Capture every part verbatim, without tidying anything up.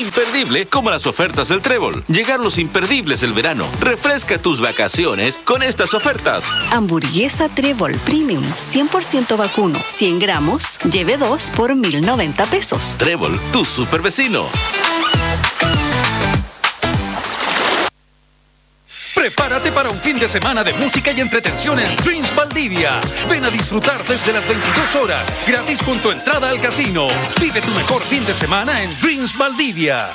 imperdible como las ofertas del Trébol. Llegaron los imperdibles del verano. Refresca tus vacaciones con estas ofertas. Hamburguesa Trébol Premium, cien por ciento vacuno, cien gramos, lleve dos por mil noventa pesos. Trébol, tu super vecino. Prepárate para un fin de semana de música y entretención en Dreams Valdivia. Ven a disfrutar desde las veintidós horas, gratis con tu entrada al casino. Vive tu mejor fin de semana en Dreams Valdivia.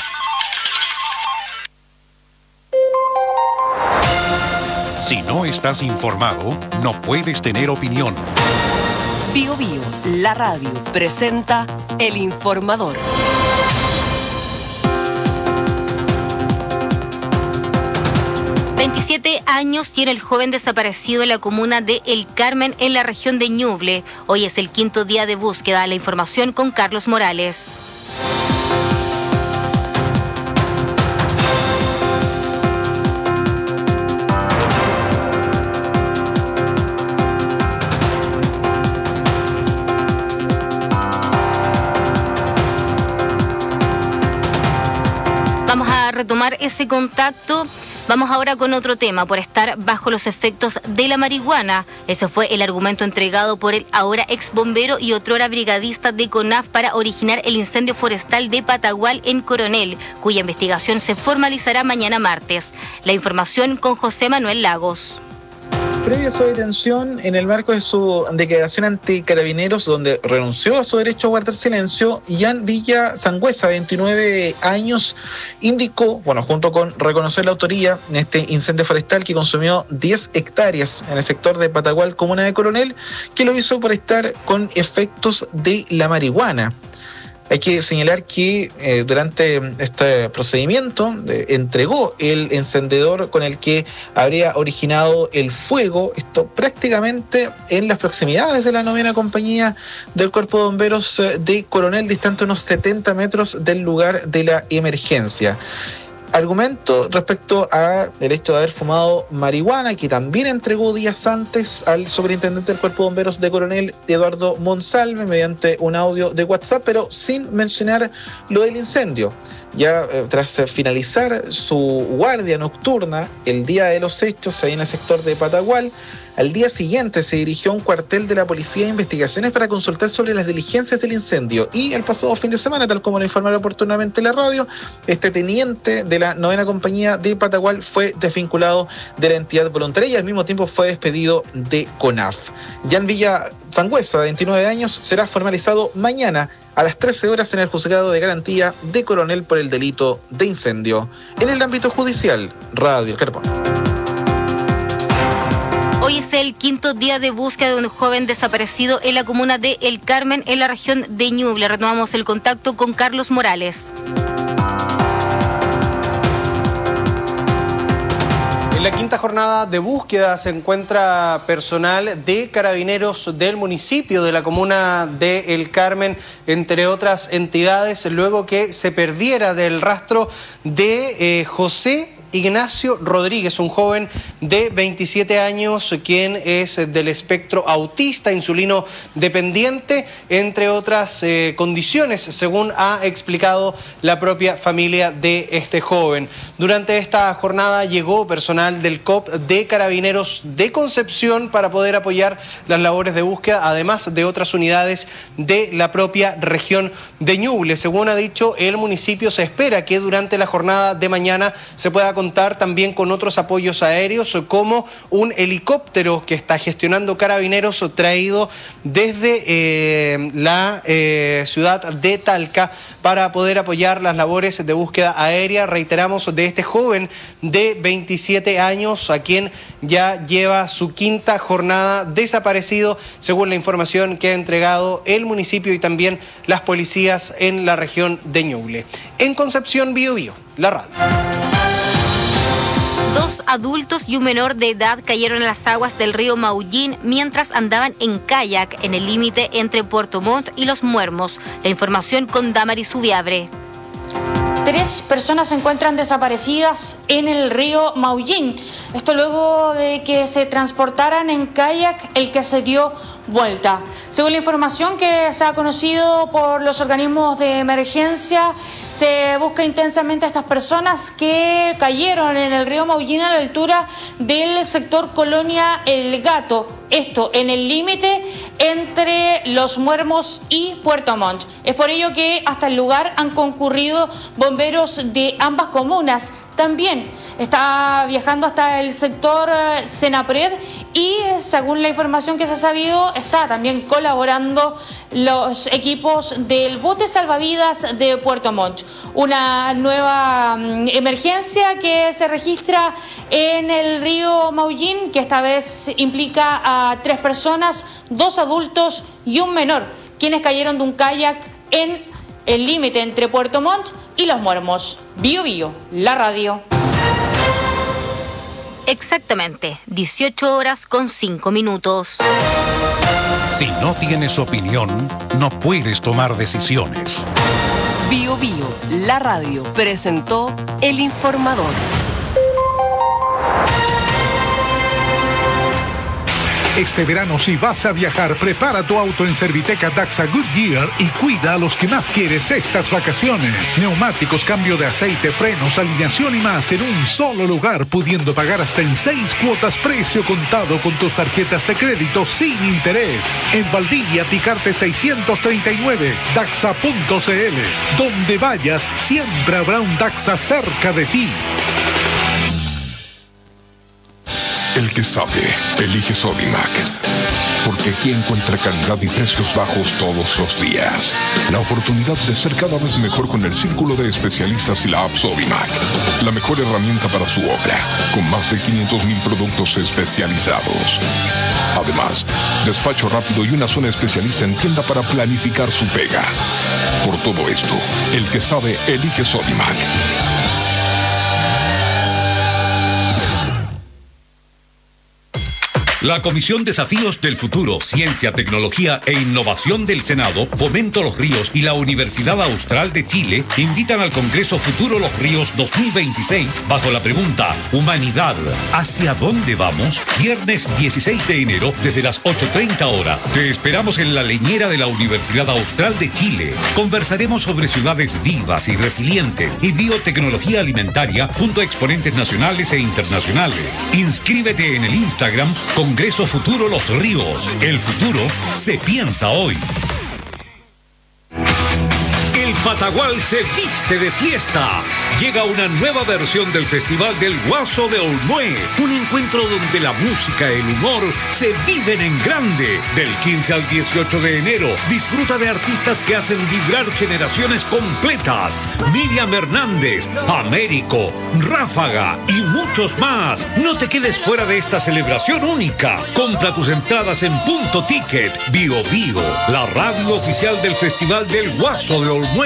Si no estás informado, no puedes tener opinión. Bio Bio, la radio, presenta El Informador. veintisiete años tiene el joven desaparecido en la comuna de El Carmen, en la región de Ñuble. Hoy es el quinto día de búsqueda. La información con Carlos Morales. Vamos a retomar ese contacto. Vamos ahora con otro tema, por estar bajo los efectos de la marihuana. Ese fue el argumento entregado por el ahora ex bombero y otrora brigadista de CONAF para originar el incendio forestal de Patagual en Coronel, cuya investigación se formalizará mañana martes. La información con José Manuel Lagos. Previo a su detención, en el marco de su declaración ante Carabineros, donde renunció a su derecho a guardar silencio, Jan Villa Sangüesa, veintinueve años, indicó, bueno, junto con reconocer la autoría en este incendio forestal que consumió diez hectáreas en el sector de Patagual, comuna de Coronel, que lo hizo por estar con efectos de la marihuana. Hay que señalar que eh, durante este procedimiento eh, entregó el encendedor con el que habría originado el fuego, esto prácticamente en las proximidades de la novena compañía del Cuerpo de Bomberos eh, de Coronel, distante unos setenta metros del lugar de la emergencia. Argumento respecto a el hecho de haber fumado marihuana, que también entregó días antes al superintendente del Cuerpo de Bomberos de Coronel, Eduardo Monsalve, mediante un audio de WhatsApp, pero sin mencionar lo del incendio. Ya eh, tras eh, finalizar su guardia nocturna el día de los hechos ahí en el sector de Patagual, al día siguiente se dirigió a un cuartel de la Policía de Investigaciones para consultar sobre las diligencias del incendio. Y el pasado fin de semana, tal como lo informaron oportunamente la radio, este teniente de la novena compañía de Patagual fue desvinculado de la entidad voluntaria y al mismo tiempo fue despedido de CONAF. Jan Villa Sangüesa, de veintinueve años, será formalizado mañana a las trece horas en el Juzgado de Garantía de Coronel por el delito de incendio. En el ámbito judicial, Radio El Carpón. Hoy es el quinto día de búsqueda de un joven desaparecido en la comuna de El Carmen, en la región de Ñuble. Retomamos el contacto con Carlos Morales. En la quinta jornada de búsqueda se encuentra personal de Carabineros del municipio de la comuna de El Carmen, entre otras entidades, luego que se perdiera del rastro de eh, José Ignacio Rodríguez, un joven de veintisiete años, quien es del espectro autista, insulino dependiente, entre otras eh, condiciones, según ha explicado la propia familia de este joven. Durante esta jornada llegó personal del C O P de Carabineros de Concepción para poder apoyar las labores de búsqueda, además de otras unidades de la propia región de Ñuble. Según ha dicho el municipio, se espera que durante la jornada de mañana se pueda contar también con otros apoyos aéreos, como un helicóptero que está gestionando Carabineros, traído desde eh, la eh, ciudad de Talca para poder apoyar las labores de búsqueda aérea, reiteramos, de este joven de veintisiete años, a quien ya lleva su quinta jornada desaparecido, según la información que ha entregado el municipio y también las policías en la región de Ñuble. En Concepción, Bio Bio, la radio. Dos adultos y un menor de edad cayeron en las aguas del río Maullín mientras andaban en kayak en el límite entre Puerto Montt y Los Muermos. La información con Damaris Subiabre. Tres personas se encuentran desaparecidas en el río Maullín. Esto luego de que se transportaran en kayak, el que se dio vuelta. Según la información que se ha conocido por los organismos de emergencia, se busca intensamente a estas personas que cayeron en el río Maullín a la altura del sector Colonia El Gato. Esto en el límite entre Los Muermos y Puerto Montt. Es por ello que hasta el lugar han concurrido bomberos de ambas comunas. También está viajando hasta el sector Senapred y, según la información que se ha sabido, está también colaborando los equipos del bote salvavidas de Puerto Montt. Una nueva um, emergencia que se registra en el río Maullín, que esta vez implica a tres personas, dos adultos y un menor, quienes cayeron de un kayak en el límite entre Puerto Montt y Los Muermos. Bio Bio, la radio. Exactamente, dieciocho horas con cinco minutos. Si no tienes opinión, no puedes tomar decisiones. Bio Bio, la radio, presentó El Informador. Este verano, si vas a viajar, prepara tu auto en Serviteca Daxa Goodyear y cuida a los que más quieres estas vacaciones. Neumáticos, cambio de aceite, frenos, alineación y más en un solo lugar, pudiendo pagar hasta en seis cuotas precio contado con tus tarjetas de crédito sin interés. En Valdivia, Picarte seiscientos treinta y nueve, daxa punto c l. Donde vayas, siempre habrá un Daxa cerca de ti. El que sabe, elige Sodimac. Porque aquí encuentra calidad y precios bajos todos los días. La oportunidad de ser cada vez mejor con el círculo de especialistas y la app Sodimac. La mejor herramienta para su obra, con más de quinientos mil productos especializados. Además, despacho rápido y una zona especialista en tienda para planificar su pega. Por todo esto, el que sabe, elige Sodimac. La Comisión Desafíos del Futuro, Ciencia, Tecnología e Innovación del Senado, Fomento Los Ríos y la Universidad Austral de Chile invitan al Congreso Futuro Los Ríos dos mil veintiséis bajo la pregunta Humanidad, ¿hacia dónde vamos? Viernes dieciséis de enero desde las ocho treinta horas. Te esperamos en la leñera de la Universidad Austral de Chile. Conversaremos sobre ciudades vivas y resilientes y biotecnología alimentaria junto a exponentes nacionales e internacionales. Inscríbete en el Instagram con Congreso Futuro Los Ríos. El futuro se piensa hoy. El Patagual se viste de fiesta. Llega una nueva versión del Festival del Guaso de Olmué. Un encuentro donde la música y el humor se viven en grande. Del quince al dieciocho de enero, disfruta de artistas que hacen vibrar generaciones completas. Miriam Hernández, Américo, Ráfaga y muchos más. No te quedes fuera de esta celebración única. Compra tus entradas en Punto Ticket. Bio Bio, la radio oficial del Festival del Guaso de Olmué.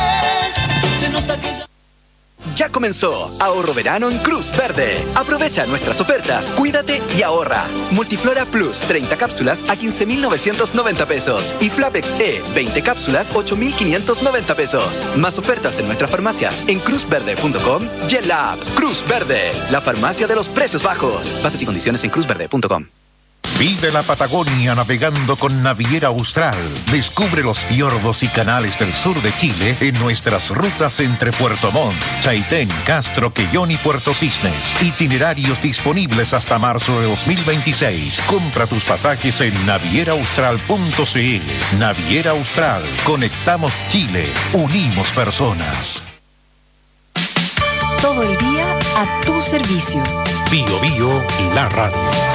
Ya comenzó Ahorro Verano en Cruz Verde. Aprovecha nuestras ofertas, cuídate y ahorra. Multiflora Plus, treinta cápsulas a quince mil novecientos noventa pesos. Y Flapex E, veinte cápsulas, ocho mil quinientos noventa pesos. Más ofertas en nuestras farmacias en cruz verde punto com y en la app Cruz Verde, la farmacia de los precios bajos. Bases y condiciones en cruz verde punto com. Vive la Patagonia navegando con Naviera Austral. Descubre los fiordos y canales del sur de Chile en nuestras rutas entre Puerto Montt, Chaitén, Castro, Quellón y Puerto Cisnes. Itinerarios disponibles hasta marzo de dos mil veintiséis. Compra tus pasajes en naviera austral punto c l. Naviera Austral. Conectamos Chile. Unimos personas. Todo el día a tu servicio. Bio Bio, la radio.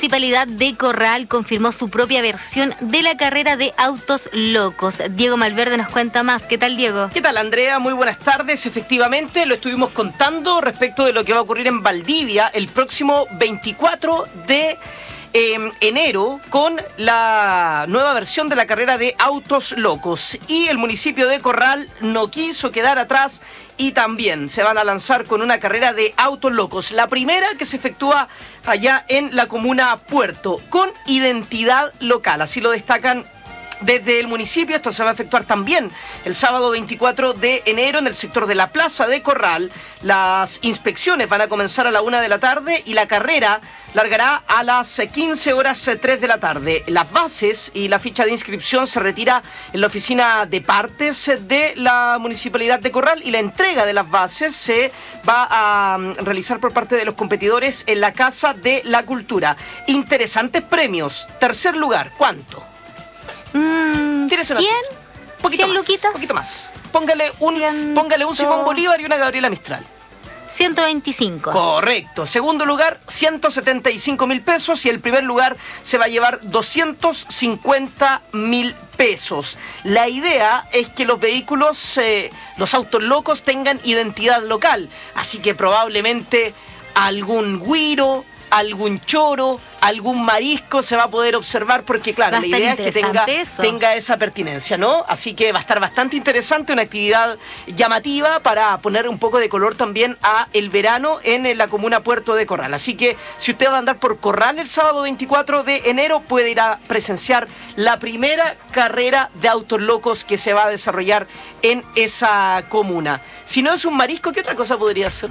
Municipalidad de Corral confirmó su propia versión de la carrera de autos locos. Diego Malverde nos cuenta más. ¿Qué tal, Diego? ¿Qué tal, Andrea? Muy buenas tardes. Efectivamente, lo estuvimos contando respecto de lo que va a ocurrir en Valdivia el próximo veinticuatro de Eh, enero con la nueva versión de la carrera de autos locos, y el municipio de Corral no quiso quedar atrás y también se van a lanzar con una carrera de autos locos, la primera que se efectúa allá en la comuna Puerto, con identidad local, así lo destacan desde el municipio. Esto se va a efectuar también el sábado veinticuatro de enero en el sector de la Plaza de Corral. Las inspecciones van a comenzar a la una de la tarde y la carrera largará a las quince horas tres de la tarde. Las bases y la ficha de inscripción se retira en la oficina de partes de la Municipalidad de Corral, y la entrega de las bases se va a realizar por parte de los competidores en la Casa de la Cultura. Interesantes premios. Tercer lugar, ¿cuánto? Mm, ¿cien? Poquito ¿cien más, luquitas? Poquito más. Póngale un, póngale un Simón Bolívar y una Gabriela Mistral. ciento veinticinco. Correcto. Segundo lugar, ciento setenta y cinco mil pesos. Y el primer lugar se va a llevar doscientos cincuenta mil pesos. La idea es que los vehículos, eh, los autos locos, tengan identidad local. Así que probablemente algún güiro, algún choro, algún marisco se va a poder observar, porque claro, la idea es que tenga, tenga esa pertinencia, ¿no? Así que va a estar bastante interesante, una actividad llamativa para poner un poco de color también a el verano en la comuna Puerto de Corral. Así que si usted va a andar por Corral el sábado veinticuatro de enero, puede ir a presenciar la primera carrera de autos locos que se va a desarrollar en esa comuna. Si no es un marisco, ¿qué otra cosa podría ser?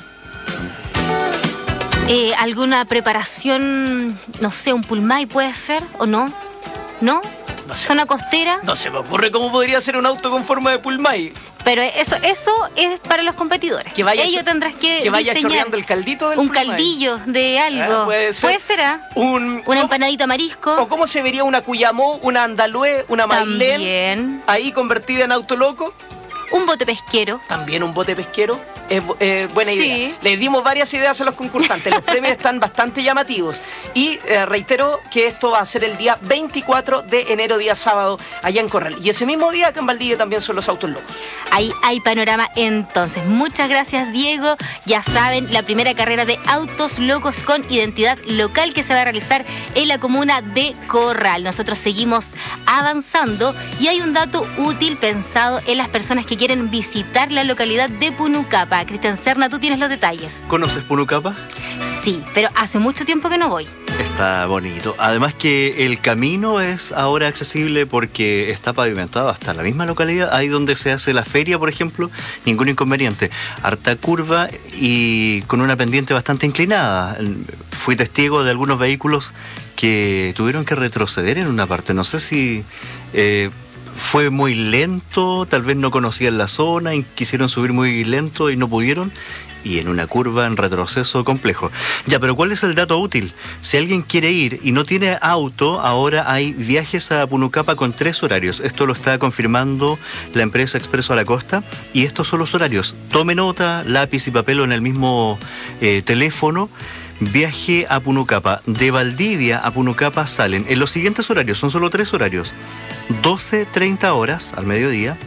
Eh, ¿Alguna preparación, no sé, un pulmay puede ser o no? ¿No? No sé. ¿Zona costera? No se me ocurre cómo podría ser un auto con forma de pulmay. Pero eso eso es para los competidores. Que vaya, Ellos tendrás que que vaya diseñar chorreando el caldito del un pulmay. caldillo de algo. Ah, puede ser. Puede ser, ¿ah? Un, una empanadita marisco. O cómo se vería una cuyamó, una andalúe, una mailén. También. Ahí convertida en auto loco. Un bote pesquero. También un bote pesquero. Es eh, buena idea. Sí. Les dimos varias ideas a los concursantes. Los premios están bastante llamativos. Y eh, reitero que esto va a ser el día veinticuatro de enero, día sábado, allá en Corral. Y ese mismo día acá en Valdivia también son los autos locos. Ahí hay panorama entonces. Muchas gracias, Diego. Ya saben, la primera carrera de autos locos con identidad local que se va a realizar en la comuna de Corral. Nosotros seguimos avanzando y hay un dato útil pensado en las personas que quieren visitar la localidad de Punucapa. Cristian Serna, tú tienes los detalles. ¿Conoces Punucapa? Sí, pero hace mucho tiempo que no voy. Está bonito. Además que el camino es ahora accesible porque está pavimentado hasta la misma localidad. Ahí donde se hace la feria, por ejemplo, ningún inconveniente. Harta curva y con una pendiente bastante inclinada. Fui testigo de algunos vehículos que tuvieron que retroceder en una parte. No sé si... Eh, fue muy lento, tal vez no conocían la zona y quisieron subir muy lento y no pudieron, y en una curva en retroceso complejo. Ya, pero ¿cuál es el dato útil? Si alguien quiere ir y no tiene auto, ahora hay viajes a Punucapa con tres horarios. Esto lo está confirmando la empresa Expreso a la Costa, y estos son los horarios. Tome nota, lápiz y papel o en el mismo eh, teléfono. Viaje a Punucapa. De Valdivia a Punucapa salen en los siguientes horarios, son solo tres horarios: doce treinta horas al mediodía,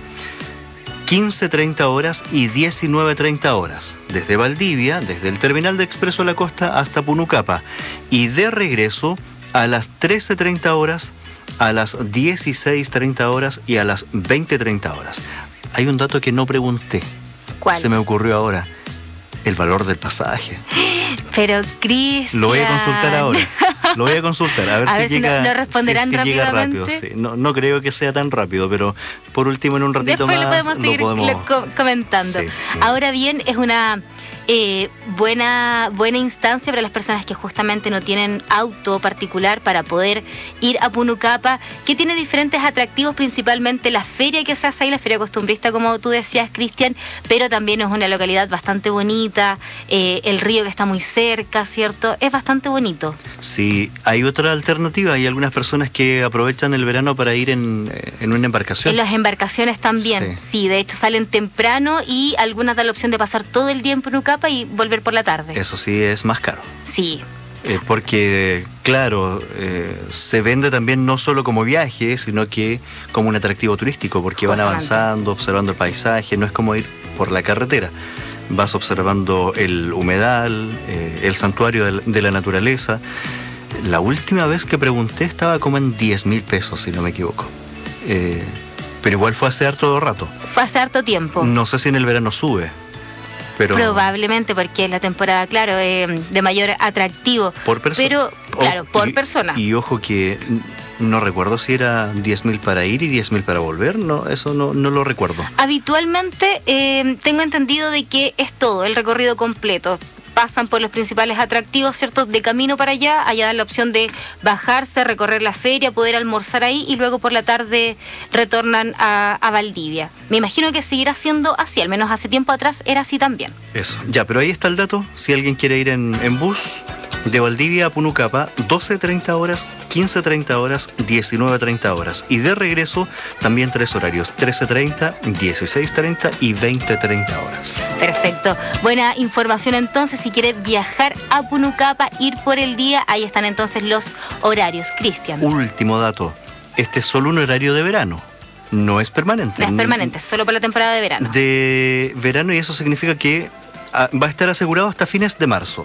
quince treinta horas y diecinueve treinta horas. Desde Valdivia, desde el terminal de Expreso a la Costa hasta Punucapa. Y de regreso a las trece treinta horas, a las dieciséis treinta horas y a las veinte treinta horas. Hay un dato que no pregunté. ¿Cuál? Se me ocurrió ahora. El valor del pasaje. Pero, Cristian... Lo voy a consultar ahora. Lo voy a consultar. A ver, a si ver llega, si no, no responderán si es que llega rápidamente. rápido. Sí. No, no creo que sea tan rápido, pero por último en un ratito Después más lo podemos seguir lo podemos... lo co- comentando. Sí, sí. Ahora bien, es una... Eh, buena, buena instancia para las personas que justamente no tienen auto particular para poder ir a Punucapa, que tiene diferentes atractivos, principalmente la feria que se hace ahí, la feria costumbrista, como tú decías, Cristian, pero también es una localidad bastante bonita, eh, el río que está muy cerca, ¿cierto? Es bastante bonito. Sí, hay otra alternativa, hay algunas personas que aprovechan el verano para ir en, en una embarcación. En las embarcaciones también, sí. sí, de hecho salen temprano y algunas dan la opción de pasar todo el día en Punucapa y volver por la tarde. Eso sí es más caro. Sí. Eh, porque, claro, eh, se vende también no solo como viaje, sino que como un atractivo turístico, porque van avanzando, observando el paisaje, no es como ir por la carretera. Vas observando el humedal, eh, el santuario de la, de la naturaleza. La última vez que pregunté estaba como en diez mil pesos, si no me equivoco. Eh, pero igual fue hace harto rato. Fue hace harto tiempo. No sé si en el verano sube. Pero probablemente, porque es la temporada, claro, eh, de mayor atractivo. Por persona. Pero, claro, oh, por y, persona. Y ojo que no recuerdo si era diez mil para ir y diez mil para volver. No, eso no, no lo recuerdo. Habitualmente eh, tengo entendido de que es todo, el recorrido completo. Pasan por los principales atractivos, ¿cierto? De camino para allá, allá dan la opción de bajarse, recorrer la feria, poder almorzar ahí y luego por la tarde retornan a, a Valdivia. Me imagino que seguirá siendo así, al menos hace tiempo atrás era así también. Eso, ya, pero ahí está el dato. Si alguien quiere ir en, en bus de Valdivia a Punucapa, doce treinta horas, quince treinta horas, diecinueve treinta horas. Y de regreso también tres horarios, trece treinta, dieciséis treinta y veinte treinta horas. Perfecto. Buena información entonces. Si quiere viajar a Punucapa, ir por el día, ahí están entonces los horarios. Cristian. Último dato. Este es solo un horario de verano. No es permanente. No es permanente, solo por la temporada de verano. De verano, y eso significa que va a estar asegurado hasta fines de marzo.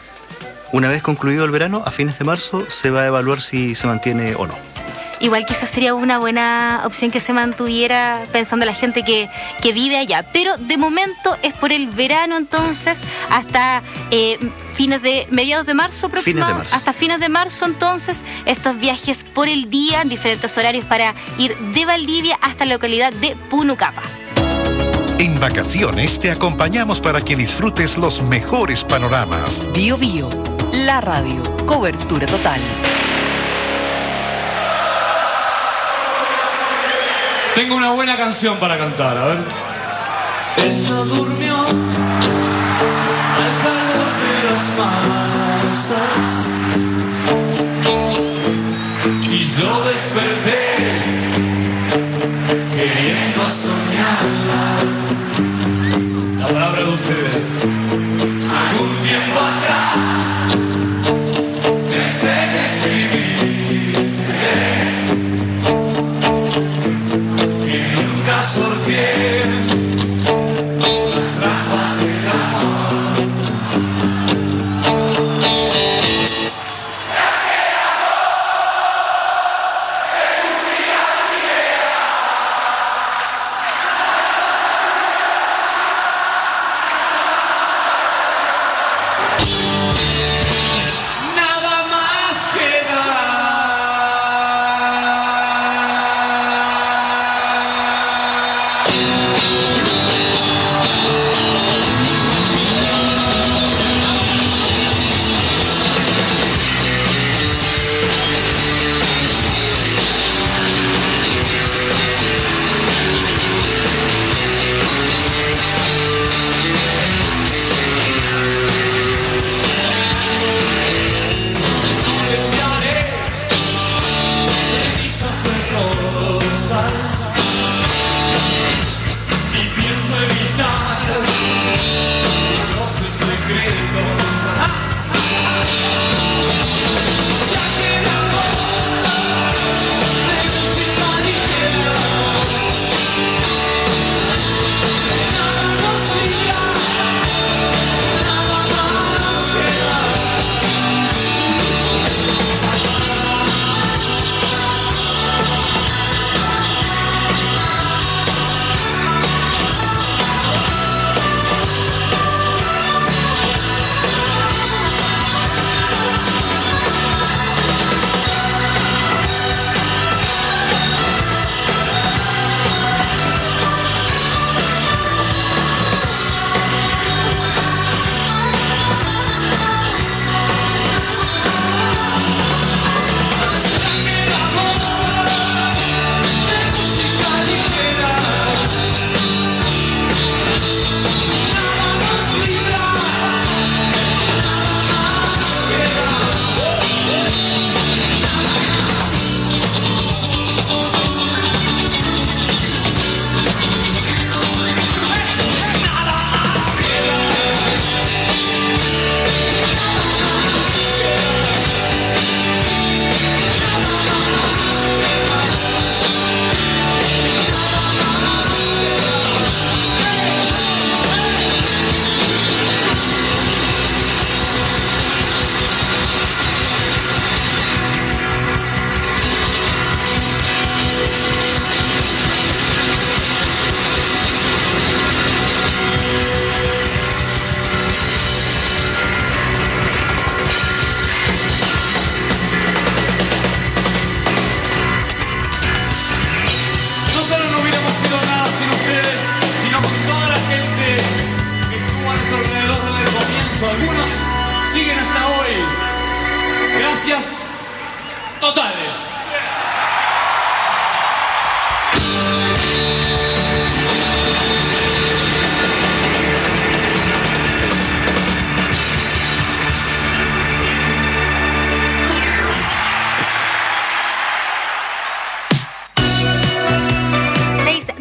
Una vez concluido el verano, a fines de marzo se va a evaluar si se mantiene o no. Igual quizás sería una buena opción que se mantuviera pensando la gente que, que vive allá. Pero de momento es por el verano, entonces, hasta eh, fines de, mediados de marzo aproximadamente. Fines de marzo. Hasta fines de marzo, entonces, estos viajes por el día, en diferentes horarios para ir de Valdivia hasta la localidad de Punucapa. En vacaciones te acompañamos para que disfrutes los mejores panoramas. Bio Bio, la radio, cobertura total. Tengo una buena canción para cantar, a ver. Ella durmió al calor de las masas y yo desperté queriendo soñarla. La palabra de ustedes. Algún tiempo atrás pensé en escribir que nunca sorteé las trampas del amor.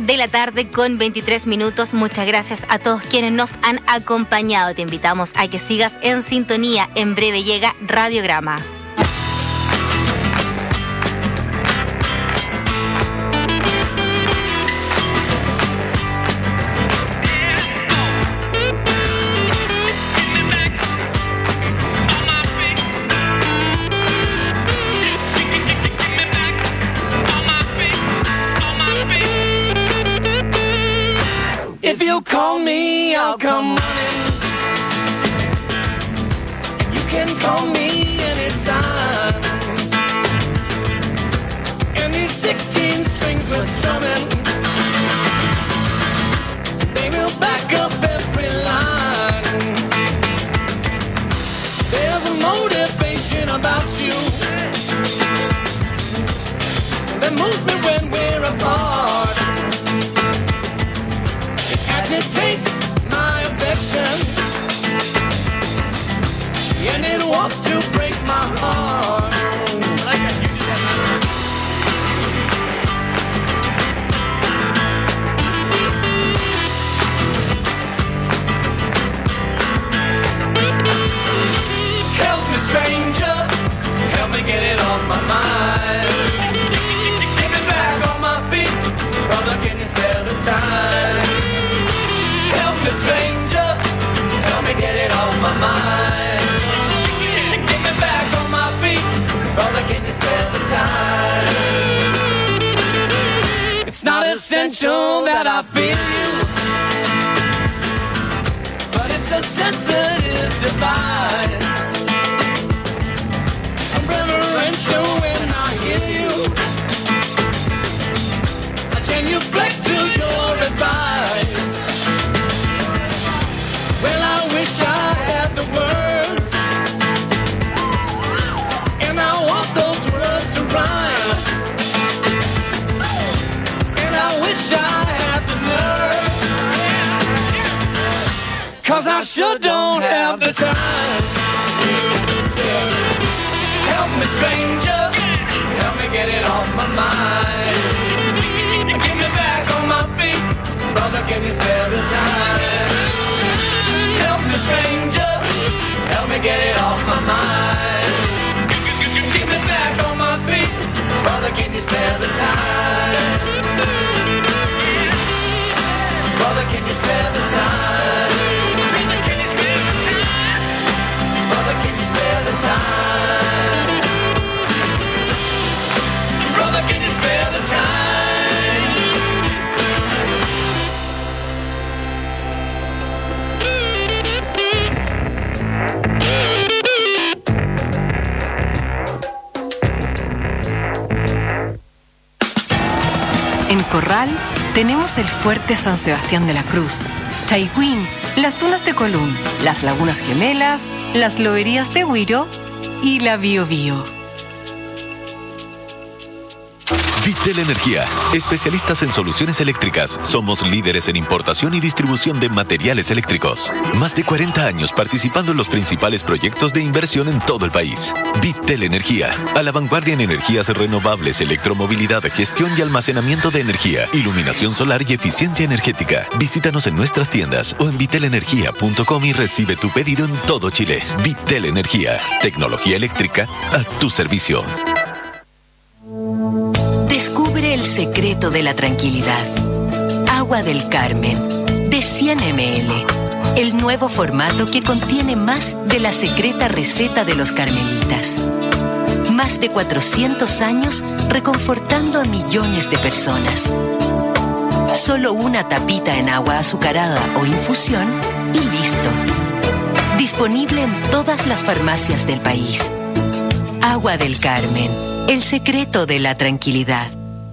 de la tarde con veintitrés minutos. Muchas gracias a todos quienes nos han acompañado. Te invitamos a que sigas en sintonía. En breve llega Radiograma. If you call me, I'll come running. You can call me anytime. And these sixteen strings we're strumming, they will back up every line. There's a motivation about you that moves me when we're apart. Agitates my affection, and it wants to break my heart. Help me, stranger, help me get it off my mind. Get me back on my feet, brother, can you spare the time? Help me, stranger, help me get it off my mind. Get me back on my feet, brother, can you spare the time? It's not essential that I feel you, but it's a sensitive device. I'm reverential when I hear you, I genuflect to your advice. Well, I wish I had the words, and I want those words to rhyme. And I wish I had the nerve, 'cause I sure don't have the time. Help me, stranger, help me get it off my mind. Get me back on my feet, brother, can you spare the time? Help me, stranger, help me get it off my mind. Get me back on my feet, brother, can you spare the time? Brother, can you spare the time? Brother, can you spare the time? Brother, can you spare the time? En Corral tenemos el Fuerte San Sebastián de la Cruz, Chaigüín, las Tunas de Colún, las Lagunas Gemelas, las Loberías de Huiro y la Bío Bío. Vitel Energía, especialistas en soluciones eléctricas. Somos líderes en importación y distribución de materiales eléctricos. Más de cuarenta años participando en los principales proyectos de inversión en todo el país. Vitel Energía, a la vanguardia en energías renovables, electromovilidad, gestión y almacenamiento de energía, iluminación solar y eficiencia energética. Visítanos en nuestras tiendas o en vitel energía punto com y recibe tu pedido en todo Chile. Vitel Energía, tecnología eléctrica a tu servicio. Descubre el secreto de la tranquilidad. Agua del Carmen, de cien mililitros. El nuevo formato que contiene más de la secreta receta de los carmelitas. Más de cuatrocientos años reconfortando a millones de personas. Solo una tapita en agua azucarada o infusión y listo. Disponible en todas las farmacias del país. Agua del Carmen. El secreto de la tranquilidad.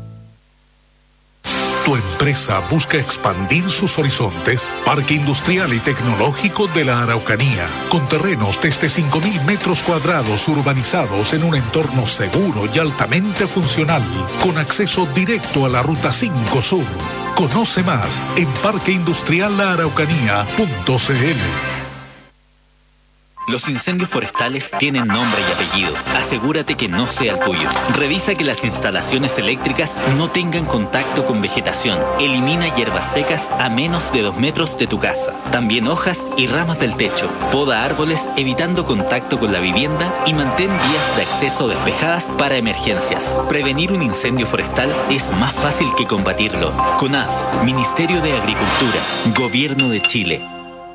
¿Tu empresa busca expandir sus horizontes? Parque Industrial y Tecnológico de la Araucanía, con terrenos desde cinco mil metros cuadrados urbanizados en un entorno seguro y altamente funcional, con acceso directo a la Ruta cinco Sur. Conoce más en parque industrial la araucanía punto c l. Los incendios forestales tienen nombre y apellido. Asegúrate que no sea el tuyo. Revisa que las instalaciones eléctricas no tengan contacto con vegetación. Elimina hierbas secas a menos de dos metros de tu casa. También hojas y ramas del techo. Poda árboles evitando contacto con la vivienda y mantén vías de acceso despejadas para emergencias. Prevenir un incendio forestal es más fácil que combatirlo. CONAF, Ministerio de Agricultura, Gobierno de Chile.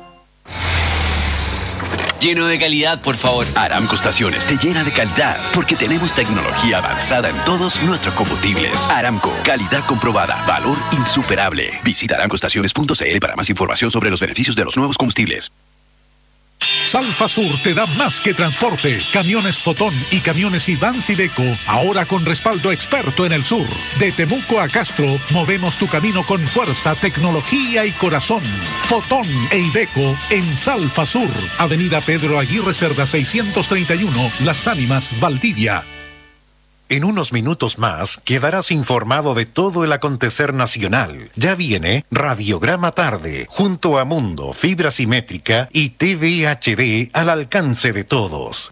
Lleno de calidad, por favor. Aramco Estaciones te llena de calidad porque tenemos tecnología avanzada en todos nuestros combustibles. Aramco, calidad comprobada, valor insuperable. Visita aramco estaciones punto c l para más información sobre los beneficios de los nuevos combustibles. Salfa Sur te da más que transporte. Camiones Fotón y camiones Ivans Iveco, ahora con respaldo experto en el sur. De Temuco a Castro, movemos tu camino con fuerza, tecnología y corazón. Fotón e Iveco en Salfa Sur, Avenida Pedro Aguirre Cerda seiscientos treinta y uno, Las Ánimas, Valdivia. En unos minutos más quedarás informado de todo el acontecer nacional. Ya viene Radiograma Tarde, junto a Mundo, Fibra Simétrica y T V H D al alcance de todos.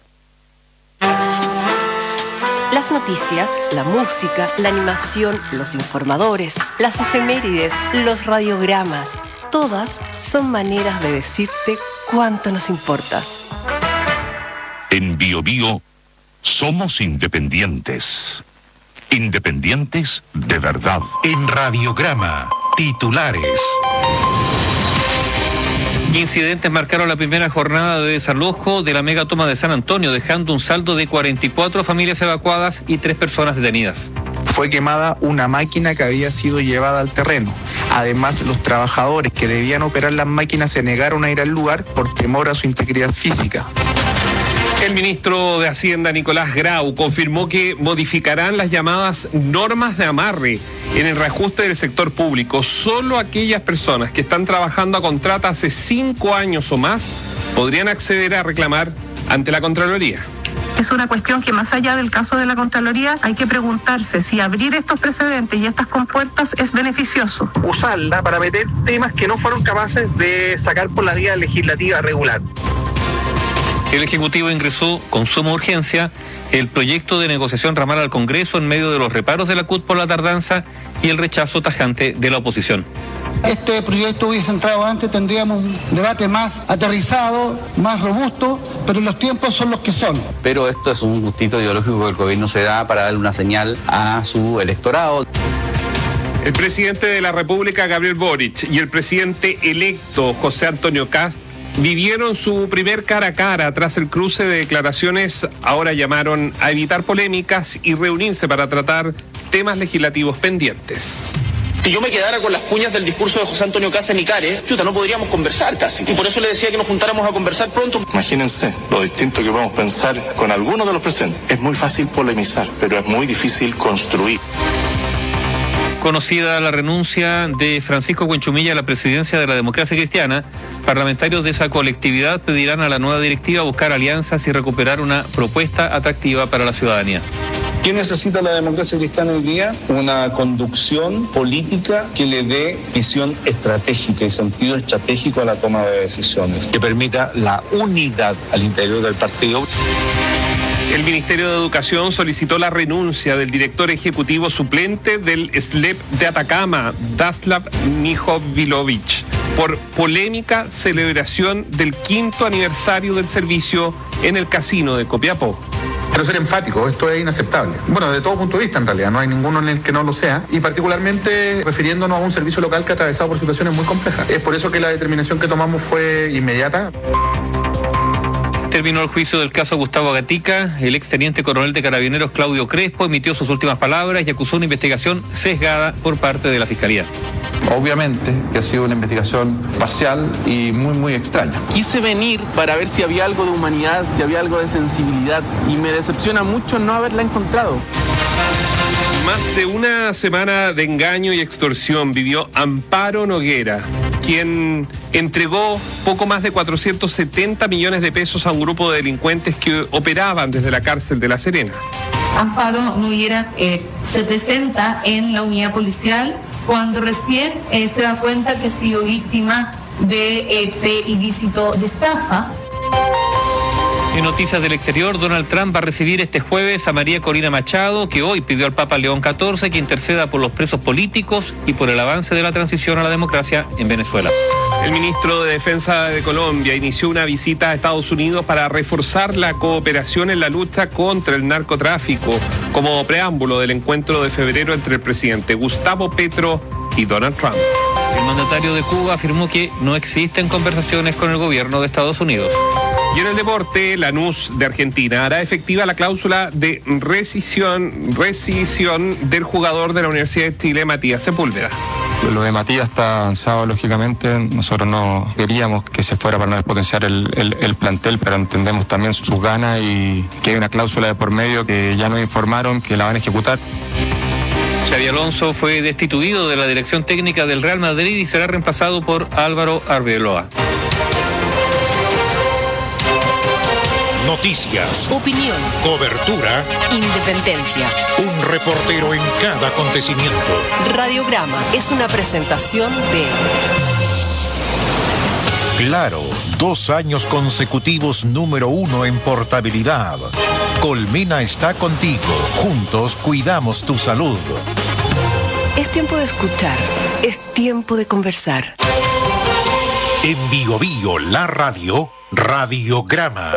Las noticias, la música, la animación, los informadores, las efemérides, los radiogramas, todas son maneras de decirte cuánto nos importas. En Bio Bio somos independientes. Independientes de verdad. En Radiograma, titulares. Incidentes marcaron la primera jornada de desalojo de la megatoma de San Antonio, dejando un saldo de cuarenta y cuatro familias evacuadas y tres personas detenidas. Fue quemada una máquina que había sido llevada al terreno. Además, los trabajadores que debían operar las máquinas se negaron a ir al lugar por temor a su integridad física. El ministro de Hacienda, Nicolás Grau, confirmó que modificarán las llamadas normas de amarre en el reajuste del sector público. Solo aquellas personas que están trabajando a contrato hace cinco años o más podrían acceder a reclamar ante la Contraloría. Es una cuestión que más allá del caso de la Contraloría hay que preguntarse si abrir estos precedentes y estas compuertas es beneficioso. Usarla para meter temas que no fueron capaces de sacar por la vía legislativa regular. El Ejecutivo ingresó con suma urgencia el proyecto de negociación ramal al Congreso en medio de los reparos de la C U T por la tardanza y el rechazo tajante de la oposición. Este proyecto hubiese entrado antes, tendríamos un debate más aterrizado, más robusto, pero los tiempos son los que son. Pero esto es un gustito ideológico que el gobierno se da para darle una señal a su electorado. El presidente de la República, Gabriel Boric, y el presidente electo, José Antonio Kast, vivieron su primer cara a cara tras el cruce de declaraciones. Ahora llamaron a evitar polémicas y reunirse para tratar temas legislativos pendientes. Si yo me quedara con las cuñas del discurso de José Antonio Kast en mi care, chuta, no podríamos conversar casi. Y por eso le decía que nos juntáramos a conversar pronto. Imagínense lo distinto que podemos pensar con algunos de los presentes. Es muy fácil polemizar, pero es muy difícil construir. Conocida la renuncia de Francisco Cuenchumilla a la presidencia de la Democracia Cristiana, parlamentarios de esa colectividad pedirán a la nueva directiva buscar alianzas y recuperar una propuesta atractiva para la ciudadanía. ¿Qué necesita la democracia cristiana hoy día? Una conducción política que le dé visión estratégica y sentido estratégico a la toma de decisiones, que permita la unidad al interior del partido. El Ministerio de Educación solicitó la renuncia del director ejecutivo suplente del S L E P de Atacama, Daslav Mijovilovich, por polémica celebración del quinto aniversario del servicio en el casino de Copiapó. Quiero ser enfático, esto es inaceptable. Bueno, de todo punto de vista en realidad, no hay ninguno en el que no lo sea, y particularmente refiriéndonos a un servicio local que ha atravesado por situaciones muy complejas. Es por eso que la determinación que tomamos fue inmediata. Terminó el juicio del caso Gustavo Gatica. El exteniente coronel de Carabineros Claudio Crespo emitió sus últimas palabras y acusó una investigación sesgada por parte de la Fiscalía. Obviamente que ha sido una investigación parcial y muy, muy extraña. Quise venir para ver si había algo de humanidad, si había algo de sensibilidad, y me decepciona mucho no haberla encontrado. Más de una semana de engaño y extorsión vivió Amparo Noguera, quien entregó poco más de cuatrocientos setenta millones de pesos a un grupo de delincuentes que operaban desde la cárcel de La Serena. Amparo Noguera eh, se presenta en la unidad policial cuando recién eh, se da cuenta que ha sido víctima de este ilícito de estafa. En noticias del exterior, Donald Trump va a recibir este jueves a María Corina Machado, que hoy pidió al Papa León catorce que interceda por los presos políticos y por el avance de la transición a la democracia en Venezuela. El ministro de Defensa de Colombia inició una visita a Estados Unidos para reforzar la cooperación en la lucha contra el narcotráfico, como preámbulo del encuentro de febrero entre el presidente Gustavo Petro y Donald Trump. El mandatario de Cuba afirmó que no existen conversaciones con el gobierno de Estados Unidos. Y en el deporte, Lanús de Argentina hará efectiva la cláusula de rescisión, rescisión del jugador de la Universidad de Chile, Matías Sepúlveda. Lo de Matías está avanzado, lógicamente. Nosotros no queríamos que se fuera para no despotenciar el, el, el plantel, pero entendemos también sus ganas y que hay una cláusula de por medio que ya nos informaron que la van a ejecutar. Xabi Alonso fue destituido de la dirección técnica del Real Madrid y será reemplazado por Álvaro Arbeloa. Noticias, Opinión, cobertura, independencia. un reportero en cada acontecimiento. Radiograma es una presentación de Claro, dos años consecutivos número uno en portabilidad. Colmena está contigo. Juntos cuidamos tu salud. Es tiempo de escuchar, es tiempo de conversar. En Bio Bio, la radio, Radiograma.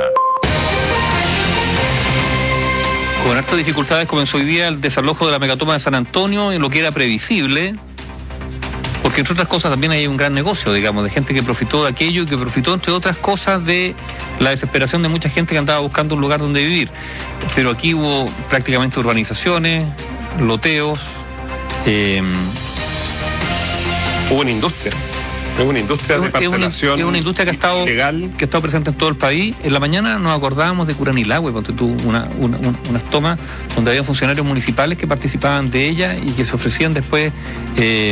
Con hartas dificultades comenzó hoy día el desalojo de la megatoma de San Antonio, en lo que era previsible, porque entre otras cosas también hay un gran negocio, digamos, de gente que profitó de aquello y que profitó, entre otras cosas, de la desesperación de mucha gente que andaba buscando un lugar donde vivir. Pero aquí hubo prácticamente urbanizaciones, loteos. Eh, hubo una industria. Es una industria de parcelación. Es una, una industria que ha estado legal, que ha estado presente en todo el país. En la mañana nos acordábamos de Curanilahue, porque tuvo una, una, una, unas tomas donde había funcionarios municipales que participaban de ella y que se ofrecían después, eh,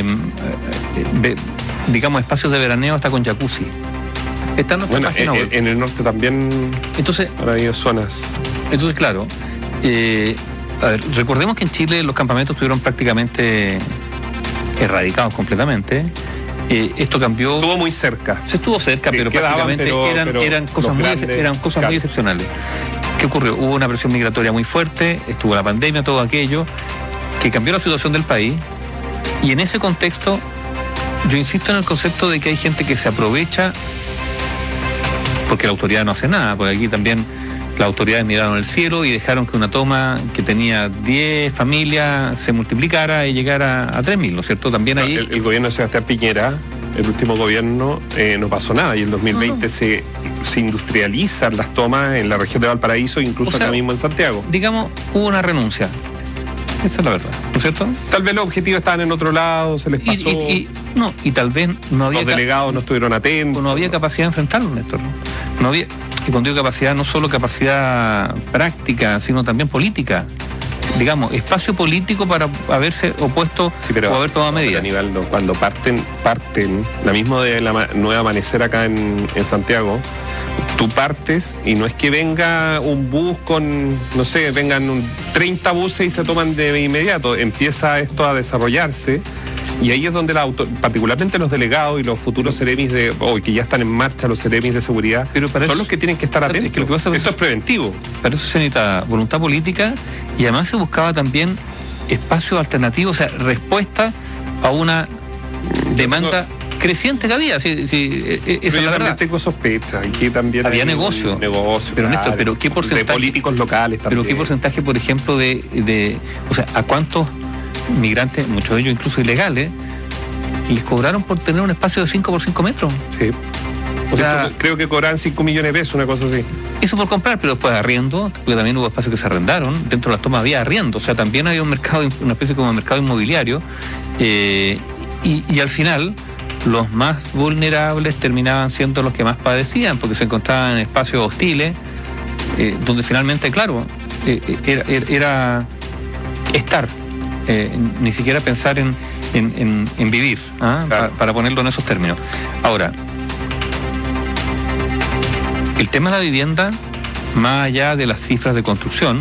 de, digamos, espacios de veraneo hasta con jacuzzi. Está en nuestra bueno, página en, web. En el norte también. Entonces, ahora hay zonas. Entonces, claro. Eh, a ver, recordemos que en Chile los campamentos estuvieron prácticamente erradicados completamente. Eh, esto cambió. Estuvo muy cerca. Se estuvo cerca, pero quedaban, prácticamente pero, eran, pero eran cosas, muy, grandes, eran cosas claro. muy excepcionales. ¿Qué ocurrió? Hubo una presión migratoria muy fuerte, estuvo la pandemia, todo aquello, que cambió la situación del país. Y en ese contexto, yo insisto en el concepto de que hay gente que se aprovecha porque la autoridad no hace nada, porque aquí también las autoridades miraron el cielo y dejaron que una toma que tenía diez familias se multiplicara y llegara a tres mil, ¿no es cierto? También ahí... El, el gobierno de Sebastián Piñera, el último gobierno, eh, no pasó nada y en dos mil veinte no. se, se industrializan las tomas en la región de Valparaíso, incluso o sea, acá mismo en Santiago. Digamos, hubo una renuncia. Esa es la verdad, ¿no es cierto? Tal vez los objetivos estaban en otro lado, se les pasó... Y, y, y, no, y tal vez no había... Los delegados no estuvieron atentos. No había capacidad de enfrentarlo, Néstor. No había... Y cuando digo capacidad, no solo capacidad práctica, sino también política. Digamos, espacio político para haberse opuesto sí, pero, o haber tomado medidas. Aníbal, cuando parten, parten, la misma de la Nueva Amanecer acá en, en Santiago, tú partes y no es que venga un bus con, no sé, vengan un treinta buses y se toman de inmediato. Empieza esto a desarrollarse. Y ahí es donde la auto, particularmente los delegados y los futuros seremis de hoy, oh, que ya están en marcha los seremis de seguridad, pero para son eso, los que tienen que estar atentos. Es que lo que pasa es, esto es preventivo. Para eso se necesita voluntad política y además se buscaba también espacios alternativos, o sea, respuesta a una demanda no, creciente que había. Sí, sí, esa es la verdad. Tengo sospechas y que también había negocio. negocio. Pero claro, Néstor, pero qué porcentaje de políticos locales también. Pero qué porcentaje, por ejemplo, de, de o sea, a cuántos migrantes, muchos de ellos incluso ilegales, les cobraron por tener un espacio de cinco por cinco metros. Sí. O sea, creo que cobraban cinco millones de pesos, una cosa así. Eso por comprar, pero después arriendo, porque también hubo espacios que se arrendaron, dentro de las tomas había arriendo, o sea, también había un mercado, una especie como de mercado inmobiliario, eh, y, y al final los más vulnerables terminaban siendo los que más padecían, porque se encontraban en espacios hostiles, eh, donde finalmente, claro, eh, era, era, era estar. Eh, ni siquiera pensar en, en, en, en vivir, ¿ah? claro. pa, para ponerlo en esos términos. Ahora, el tema de la vivienda, más allá de las cifras de construcción,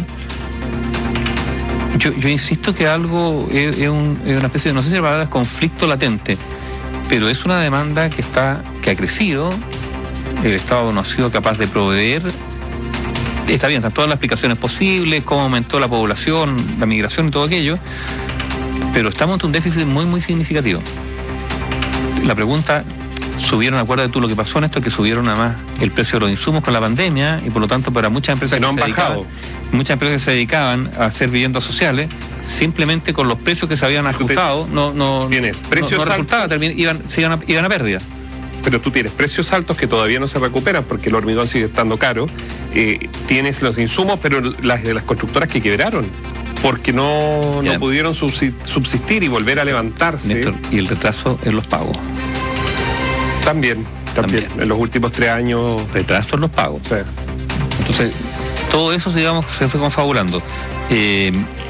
yo, yo insisto que algo es, es, un, es una especie de, no sé si la palabra es conflicto latente, pero es una demanda que está que ha crecido, el Estado no ha sido capaz de proveer está bien, están todas las explicaciones posibles, cómo aumentó la población, la migración y todo aquello, pero estamos ante un déficit muy, muy significativo. La pregunta, subieron, acuérdate tú lo que pasó en esto, que subieron además el precio de los insumos con la pandemia, y por lo tanto para muchas empresas no que han se dedicaban, bajado. muchas empresas que se dedicaban a hacer viviendas sociales, simplemente con los precios que se habían ajustado, no, no, tienes no, precios no resultaba, altos, termin- iban, se iban, a, iban a pérdida. pero tú tienes precios altos que todavía no se recuperan porque el hormigón sigue estando caro, eh, tienes los insumos, pero las de las constructoras que quebraron porque no, no pudieron subsistir y volver a levantarse. Néstor, y el retraso en los pagos. También, también, también. En los últimos tres años. Retraso en los pagos. Sí. Entonces, todo eso, digamos, se fue confabulando. Eh,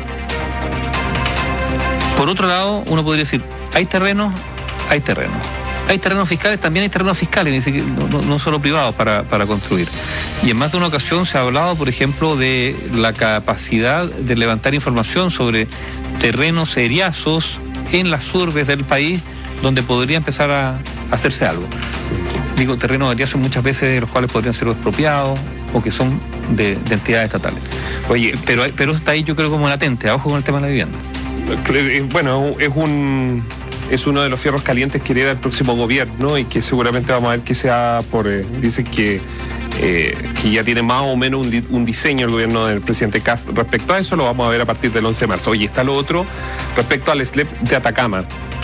por otro lado, uno podría decir, hay terrenos, hay terrenos. Hay terrenos fiscales, también hay terrenos fiscales, no, no, no solo privados para, para construir. Y en más de una ocasión se ha hablado, por ejemplo, de la capacidad de levantar información sobre terrenos eriazos en las urbes del país, donde podría empezar a hacerse algo. Digo, terrenos eriazos muchas veces de los cuales podrían ser expropiados o que son de, de entidades estatales. Oye, pero, pero está ahí yo creo como latente, ojo con el tema de la vivienda. Bueno, es un... es uno de los fierros calientes que hereda el próximo gobierno y que seguramente vamos a ver que sea por... Eh, dice que, eh, que ya tiene más o menos un, un diseño el gobierno del presidente Kast. Respecto a eso lo vamos a ver a partir del once de marzo. Oye, está lo otro respecto al S L E P de Atacama.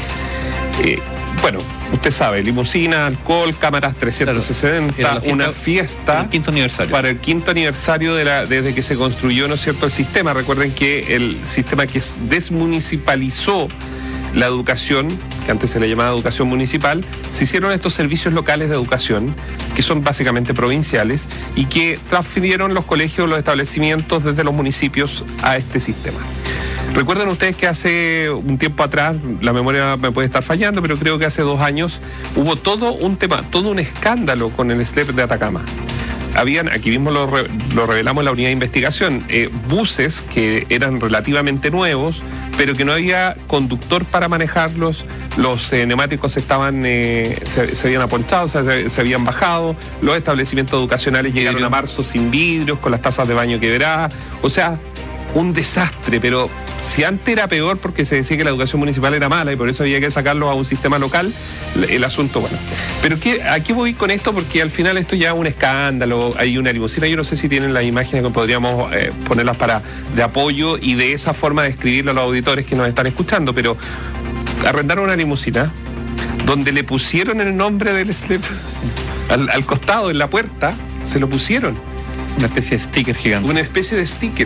Eh, bueno, usted sabe, limusina, alcohol, cámaras trescientos sesenta, claro, fiesta, una fiesta para el quinto aniversario. Para el quinto aniversario de la, desde que se construyó, ¿no es cierto?, el sistema. Recuerden que el sistema que desmunicipalizó la educación, que antes se le llamaba educación municipal, se hicieron estos servicios locales de educación, que son básicamente provinciales, y que transfirieron los colegios, los establecimientos desde los municipios a este sistema. Recuerden ustedes que hace un tiempo atrás, la memoria me puede estar fallando, pero creo que hace dos años hubo todo un tema, todo un escándalo con el S L E P de Atacama. Habían, aquí mismo lo, re, lo revelamos en la unidad de investigación, eh, buses que eran relativamente nuevos, pero que no había conductor para manejarlos, los eh, neumáticos estaban, eh, se, se habían aponchado, se, se habían bajado, los establecimientos educacionales llegaron a marzo sin vidrios, con las tazas de baño quebradas, o sea, un desastre. Pero si antes era peor porque se decía que la educación municipal era mala y por eso había que sacarlo a un sistema local, el asunto, bueno. Pero ¿qué, ¿a qué voy con esto? Porque al final esto ya es un escándalo, hay una limusina, yo no sé si tienen las imágenes que podríamos eh, ponerlas para de apoyo y de esa forma describirlo a los auditores que nos están escuchando, pero arrendaron una limusina donde le pusieron el nombre del S L E P al, al costado, en la puerta, se lo pusieron. Una especie de sticker gigante. Una especie de sticker.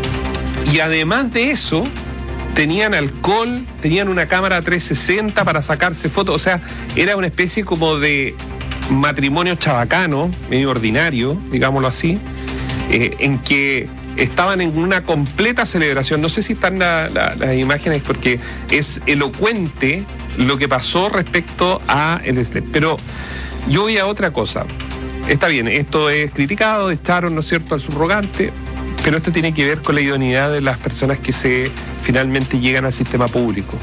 Y además de eso, tenían alcohol, tenían una cámara trescientos sesenta para sacarse fotos, o sea, era una especie como de matrimonio chabacano, medio ordinario, digámoslo así, eh, en que estaban en una completa celebración. No sé si están la, la, las imágenes porque es elocuente lo que pasó respecto a el S L E P. Pero yo voy a otra cosa. Está bien, esto es criticado, echaron, ¿no es cierto?, al subrogante, pero esto tiene que ver con la idoneidad de las personas que se finalmente llegan al sistema público.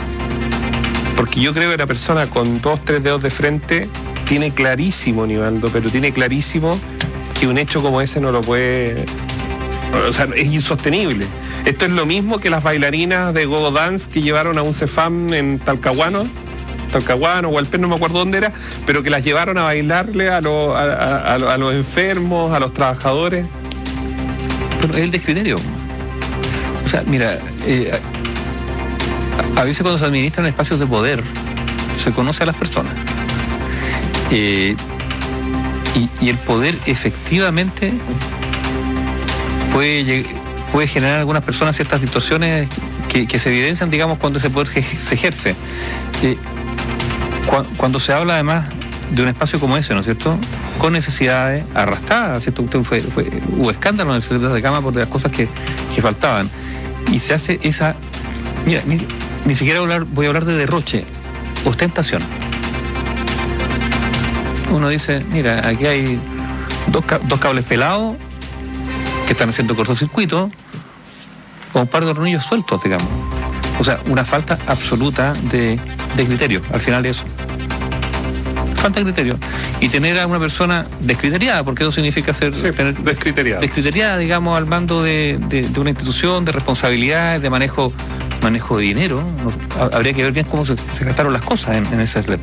Porque yo creo que la persona con dos, tres dedos de frente tiene clarísimo, Nivaldo, pero tiene clarísimo que un hecho como ese no lo puede... O sea, es insostenible. Esto es lo mismo que las bailarinas de Gogo Dance que llevaron a un Cefam en Talcahuano, Talcahuano o Alpén, no me acuerdo dónde era, pero que las llevaron a bailarle a, lo, a, a, a los enfermos, a los trabajadores. Pero es el descriterio. O sea, mira, eh, a, a veces cuando se administran espacios de poder, se conoce a las personas. Eh, y, y el poder efectivamente puede, puede generar en algunas personas ciertas situaciones que, que se evidencian, digamos, cuando ese poder se ejerce. Eh, cu- cuando se habla además de un espacio como ese, ¿no es cierto?, con necesidades arrastradas, ¿cierto? Usted fue, fue, hubo escándalo en el secretario de Atacama por las cosas que, que faltaban. Y se hace esa... Mira, ni, ni siquiera voy a, hablar, voy a hablar de derroche, ostentación. Uno dice, mira, aquí hay dos, dos cables pelados que están haciendo cortocircuito o un par de hornillos sueltos, digamos. O sea, una falta absoluta de, de criterio, al final de eso. Falta de criterio. Y tener a una persona descriteriada, porque eso significa ser sí, tener descriteriada. descriteriada, digamos, al mando de, de, de una institución, de responsabilidades, de manejo manejo de dinero. Habría que ver bien cómo se, se gastaron las cosas en, en ese red.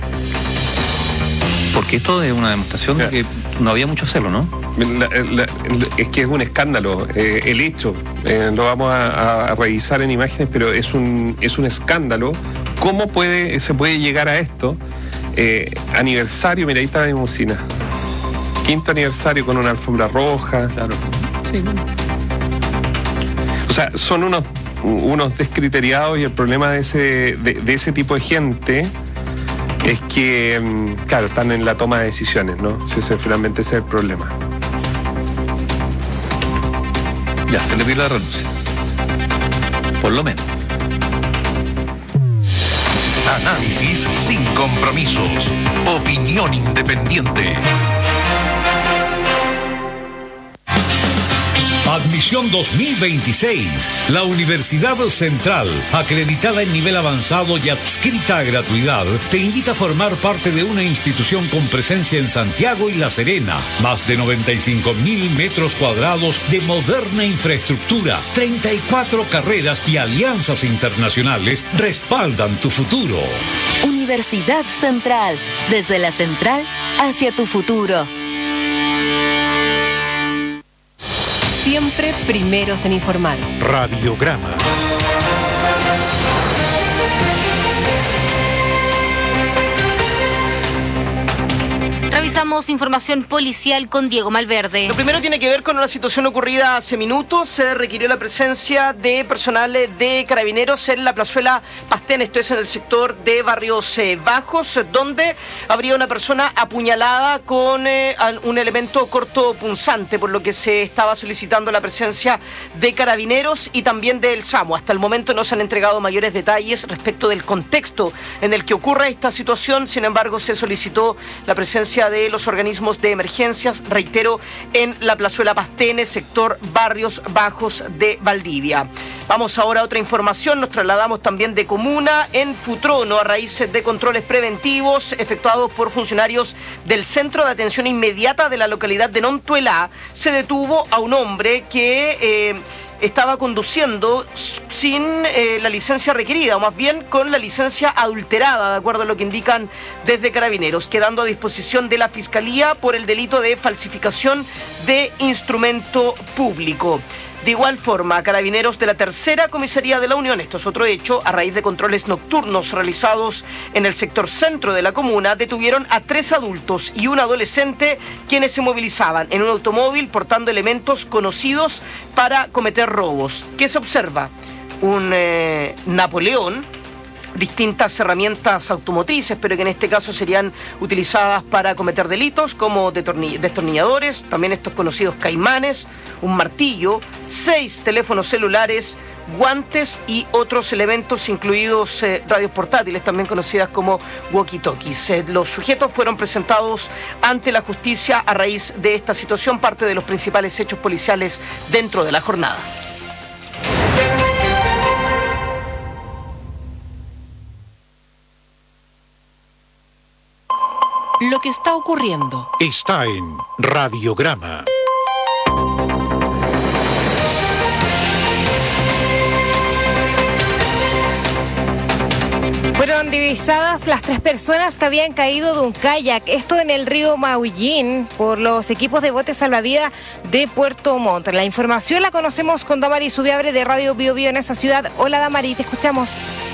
Porque esto es una demostración de que no había mucho celo, ¿no? La, la, es que es un escándalo, eh, el hecho, eh, lo vamos a, a revisar en imágenes, pero es un es un escándalo. ¿Cómo puede se puede llegar a esto? Eh, aniversario, mira, ahí está la limusina. Quinto aniversario con una alfombra roja. Claro. Sí, bueno. O sea, son unos, unos descriteriados, y el problema de ese, de, de ese tipo de gente es que, claro, están en la toma de decisiones, ¿no? Si ese finalmente ese es el problema. Ya, se le pide la renuncia. Por lo menos. Análisis sin compromisos. Opinión independiente. Admisión dos mil veintiséis. La Universidad Central, acreditada en nivel avanzado y adscrita a gratuidad, te invita a formar parte de una institución con presencia en Santiago y La Serena. Más de noventa y cinco mil metros cuadrados de moderna infraestructura, treinta y cuatro carreras y alianzas internacionales respaldan tu futuro. Universidad Central, desde la central hacia tu futuro. Siempre primeros en informar. Radiograma. Revisamos información policial con Diego Malverde. Lo primero tiene que ver con una situación ocurrida hace minutos. Se requirió la presencia de personal de carabineros en la plazuela Pastén, esto es en el sector de Barrios eh, Bajos, donde habría una persona apuñalada con eh, un elemento cortopunzante, por lo que se estaba solicitando la presencia de carabineros y también del SAMU. Hasta el momento no se han entregado mayores detalles respecto del contexto en el que ocurre esta situación. Sin embargo, se solicitó la presencia de los organismos de emergencias, reitero, en la plazuela Pastene, sector Barrios Bajos de Valdivia. Vamos ahora a otra información, nos trasladamos también de comuna en Futrono a raíz de controles preventivos efectuados por funcionarios del Centro de Atención Inmediata de la localidad de Nontuelá. Se detuvo a un hombre que eh, estaba conduciendo sin eh, la licencia requerida, o más bien con la licencia adulterada, de acuerdo a lo que indican desde Carabineros, quedando a disposición de la Fiscalía por el delito de falsificación de instrumento público. De igual forma, Carabineros de la Tercera Comisaría de la Unión, esto es otro hecho, a raíz de controles nocturnos realizados en el sector centro de la comuna, detuvieron a tres adultos y un adolescente quienes se movilizaban en un automóvil portando elementos conocidos para cometer robos. ¿Qué se observa? Un eh, Napoleón, distintas herramientas automotrices, pero que en este caso serían utilizadas para cometer delitos, como destornilladores, también estos conocidos caimanes, un martillo, seis teléfonos celulares, guantes y otros elementos, incluidos eh, radios portátiles, también conocidas como walkie-talkies. Eh, los sujetos fueron presentados ante la justicia a raíz de esta situación, parte de los principales hechos policiales dentro de la jornada. Lo que está ocurriendo está en Radiograma. Fueron divisadas las tres personas que habían caído de un kayak, esto en el río Maullín, por los equipos de bote salvavidas de Puerto Montt. La información la conocemos con Damari Subiabre de Radio Bio Bio en esa ciudad. Hola Damari, te escuchamos.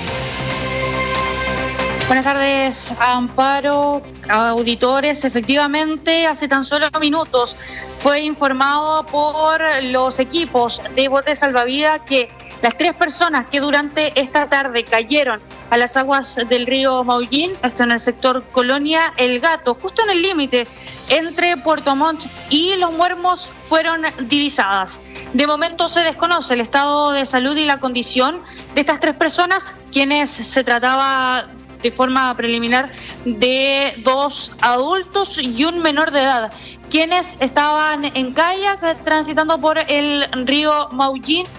Buenas tardes, Amparo, auditores. Efectivamente, hace tan solo minutos fue informado por los equipos de bote salvavidas que las tres personas que durante esta tarde cayeron a las aguas del río Maullín, esto en el sector Colonia El Gato, justo en el límite entre Puerto Montt y Los Muermos, fueron divisadas. De momento se desconoce el estado de salud y la condición de estas tres personas, quienes se trataba de forma preliminar de dos adultos y un menor de edad, quienes estaban en kayak transitando por el río Maullín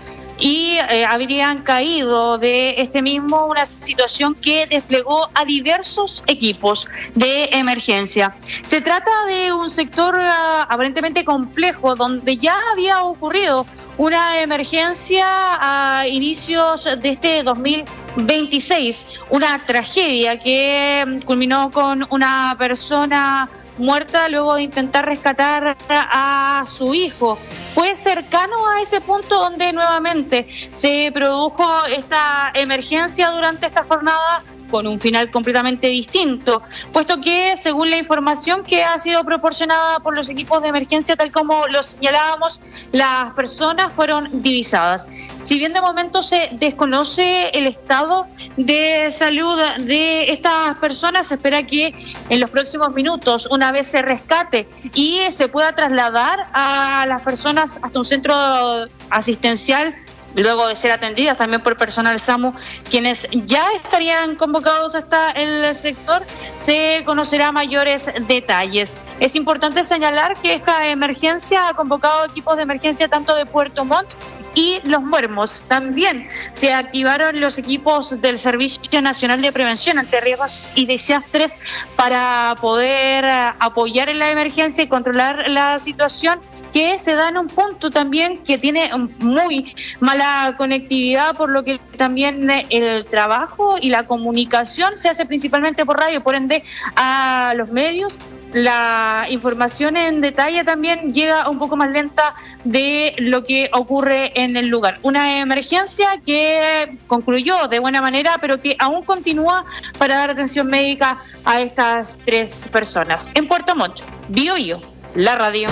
y eh, habrían caído de este mismo, una situación que desplegó a diversos equipos de emergencia. Se trata de un sector uh, aparentemente complejo, donde ya había ocurrido una emergencia a inicios de este dos mil veintiséis, una tragedia que culminó con una persona muerta luego de intentar rescatar a su hijo. Fue cercano a ese punto donde nuevamente se produjo esta emergencia durante esta jornada, con un final completamente distinto, puesto que, según la información que ha sido proporcionada por los equipos de emergencia, tal como lo señalábamos, las personas fueron divisadas. Si bien de momento se desconoce el estado de salud de estas personas, se espera que en los próximos minutos, una vez se rescate y se pueda trasladar a las personas hasta un centro asistencial, luego de ser atendidas también por personal SAMU, quienes ya estarían convocados hasta el sector, se conocerá mayores detalles. Es importante señalar que esta emergencia ha convocado equipos de emergencia tanto de Puerto Montt y Los Muermos. También se activaron los equipos del Servicio Nacional de Prevención ante Riesgos y Desastres para poder apoyar en la emergencia y controlar la situación, que se da en un punto también que tiene muy mala conectividad, por lo que también el trabajo y la comunicación se hace principalmente por radio, por ende a los medios la información en detalle también llega un poco más lenta de lo que ocurre en el lugar. Una emergencia que concluyó de buena manera, pero que aún continúa para dar atención médica a estas tres personas. En Puerto Montt, Bio Bio, la radio.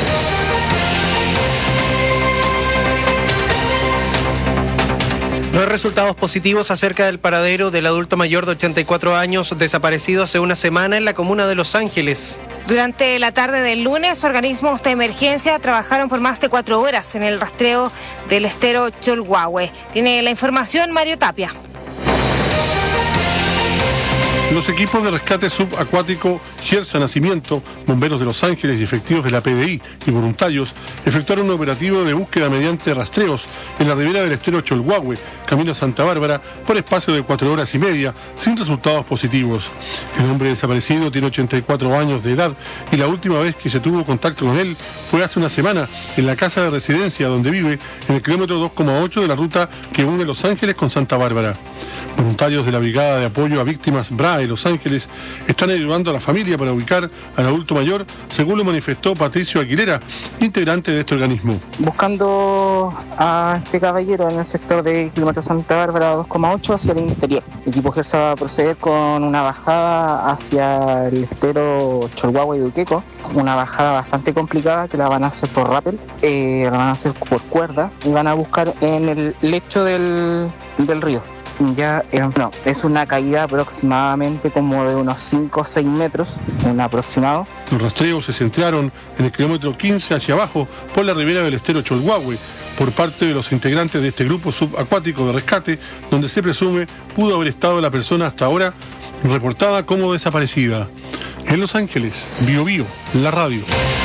No hay resultados positivos acerca del paradero del adulto mayor de ochenta y cuatro años desaparecido hace una semana en la comuna de Los Ángeles. Durante la tarde del lunes, organismos de emergencia trabajaron por más de cuatro horas en el rastreo del estero Cholhuahue. Tiene la información Mario Tapia. Los equipos de rescate subacuático Gersa Nacimiento, bomberos de Los Ángeles y efectivos de la P D I y voluntarios efectuaron un operativo de búsqueda mediante rastreos en la ribera del estero Cholhuahue, camino a Santa Bárbara, por espacio de cuatro horas y media, sin resultados positivos. El hombre desaparecido tiene ochenta y cuatro años de edad y la última vez que se tuvo contacto con él fue hace una semana en la casa de residencia donde vive, en el kilómetro dos coma ocho de la ruta que une Los Ángeles con Santa Bárbara. Voluntarios de la Brigada de Apoyo a Víctimas B R A de Los Ángeles están ayudando a la familia para ubicar al adulto mayor, según lo manifestó Patricio Aguilera, integrante de este organismo. Buscando a este caballero en el sector de kilómetro Santa Bárbara dos coma ocho hacia el interior. El equipo Gersa va a proceder con una bajada hacia el estero Cholhuahue y Duqueco, una bajada bastante complicada que la van a hacer por rappel, eh, la van a hacer por cuerda y van a buscar en el lecho del, del río. Ya eh, no, es una caída aproximadamente como de unos cinco o seis metros, un aproximado. Los rastreos se centraron en el kilómetro quince hacia abajo por la ribera del estero Cholhuahue, por parte de los integrantes de este grupo subacuático de rescate, donde se presume pudo haber estado la persona hasta ahora reportada como desaparecida. En Los Ángeles, Bio Bio, la radio.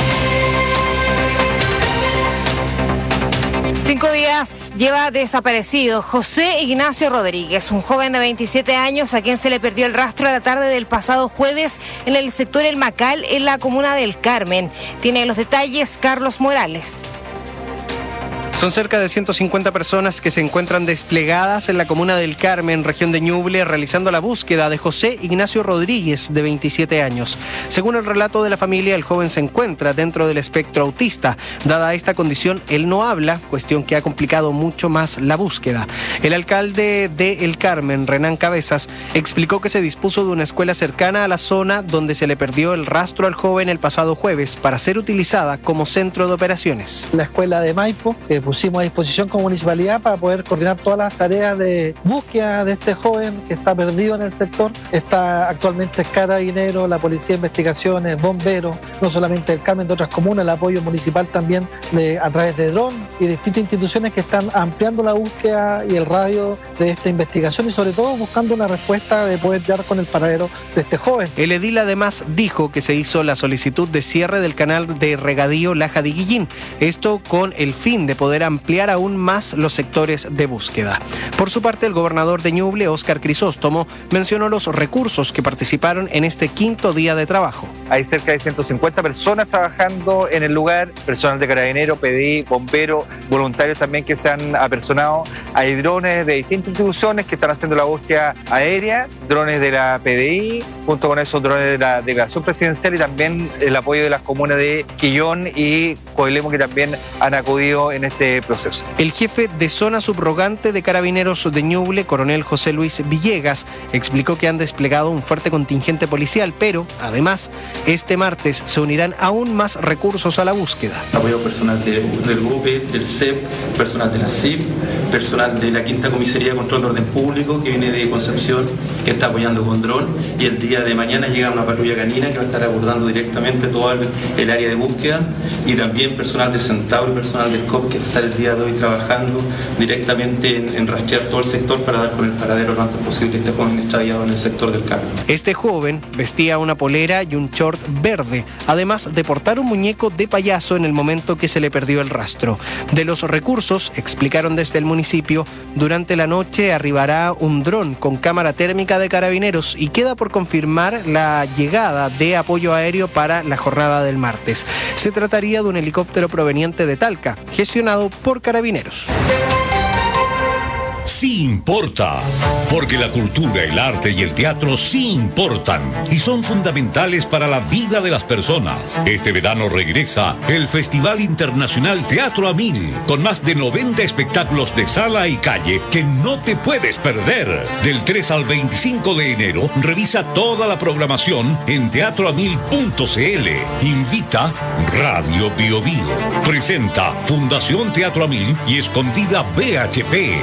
Cinco días lleva desaparecido José Ignacio Rodríguez, un joven de veintisiete años a quien se le perdió el rastro a la tarde del pasado jueves en el sector El Macal, en la comuna del Carmen. Tiene los detalles Carlos Morales. Son cerca de ciento cincuenta personas que se encuentran desplegadas en la comuna del Carmen, región de Ñuble, realizando la búsqueda de José Ignacio Rodríguez, de veintisiete años. Según el relato de la familia, el joven se encuentra dentro del espectro autista. Dada esta condición, él no habla, cuestión que ha complicado mucho más la búsqueda. El alcalde de El Carmen, Renán Cabezas, explicó que se dispuso de una escuela cercana a la zona donde se le perdió el rastro al joven el pasado jueves para ser utilizada como centro de operaciones. La escuela de Maipo, eh, pusimos a disposición como municipalidad para poder coordinar todas las tareas de búsqueda de este joven que está perdido en el sector. Está actualmente Carabinero, la Policía de Investigaciones, Bomberos, no solamente del Carmen, de otras comunas, el apoyo municipal también de, a través de dron y distintas instituciones que están ampliando la búsqueda y el radio de esta investigación y sobre todo buscando una respuesta de poder dar con el paradero de este joven. El edil además dijo que se hizo la solicitud de cierre del canal de regadío Laja de Guillín, esto con el fin de poder poder ampliar aún más los sectores de búsqueda. Por su parte, el gobernador de Ñuble, Óscar Crisóstomo, mencionó los recursos que participaron en este quinto día de trabajo. Hay cerca de ciento cincuenta personas trabajando en el lugar, personal de Carabineros, P D I, bomberos, voluntarios también que se han apersonado. Hay drones de distintas instituciones que están haciendo la búsqueda aérea, drones de la P D I, junto con esos drones de la delegación presidencial y también el apoyo de las comunas de Quillón y Coelemo, que también han acudido en este proceso. El jefe de zona subrogante de Carabineros de Ñuble, coronel José Luis Villegas, explicó que han desplegado un fuerte contingente policial, pero además este martes se unirán aún más recursos a la búsqueda. Apoyo personal de, del G U P E, del C E P, personal de la C I P, personal de la Quinta Comisaría de Control de Orden Público que viene de Concepción, que está apoyando con dron, y el día de mañana llega una patrulla canina que va a estar abordando directamente todo el, el área de búsqueda, y también personal de Centauro y personal del C O P que está el día de hoy trabajando directamente en, en rastrear todo el sector para dar con el paradero lo antes posible este joven extraviado en el sector del Carmen. Este joven vestía una polera y un short verde, además de portar un muñeco de payaso en el momento que se le perdió el rastro. De los recursos, explicaron desde el municipio, durante la noche arribará un dron con cámara térmica de Carabineros y queda por confirmar la llegada de apoyo aéreo para la jornada del martes. Se trataría de un helicóptero proveniente de Talca, gestionado por Carabineros. Sí importa, porque la cultura, el arte y el teatro sí importan y son fundamentales para la vida de las personas. Este verano regresa el Festival Internacional Teatro a Mil, con más de noventa espectáculos de sala y calle que no te puedes perder. Del tres al veinticinco de enero, revisa toda la programación en teatro a mil punto c l. Invita Radio Bio Bio. Presenta Fundación Teatro a Mil y Escondida B H P.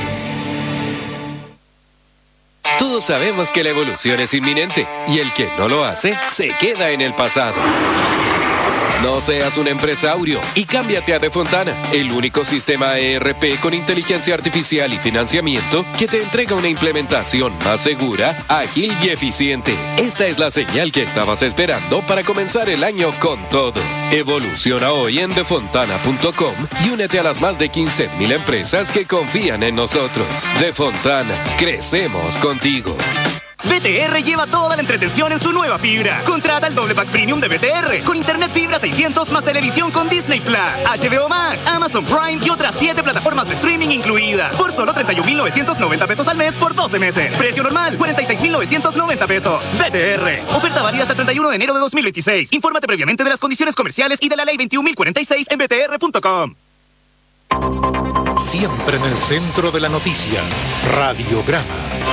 Todos sabemos que la evolución es inminente y el que no lo hace se queda en el pasado. No seas un empresario y cámbiate a Defontana, el único sistema E R P con inteligencia artificial y financiamiento que te entrega una implementación más segura, ágil y eficiente. Esta es la señal que estabas esperando para comenzar el año con todo. Evoluciona hoy en defontana punto com y únete a las más de quince mil empresas que confían en nosotros. Defontana, crecemos contigo. B T R lleva toda la entretención en su nueva fibra. Contrata el doble pack premium de B T R con internet fibra seiscientos más televisión con Disney Plus, H B O Max, Amazon Prime y otras siete plataformas de streaming incluidas por solo treinta y un mil novecientos noventa pesos al mes por doce meses. Precio normal cuarenta y seis mil novecientos noventa pesos. B T R. Oferta válida hasta el treinta y uno de enero de dos mil veintiséis. Infórmate previamente de las condiciones comerciales y de la ley veintiún mil cuarenta y seis en b t r punto com. Siempre en el centro de la noticia. Radiograma.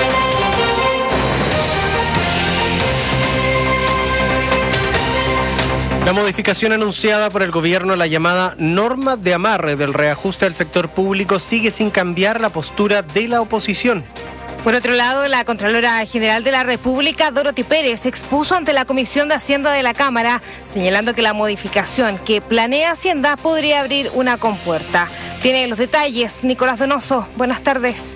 La modificación anunciada por el gobierno, la llamada norma de amarre del reajuste al sector público, sigue sin cambiar la postura de la oposición. Por otro lado, la Contralora General de la República, Dorothy Pérez, expuso ante la Comisión de Hacienda de la Cámara, señalando que la modificación que planea Hacienda podría abrir una compuerta. Tiene los detalles Nicolás Donoso. Buenas tardes.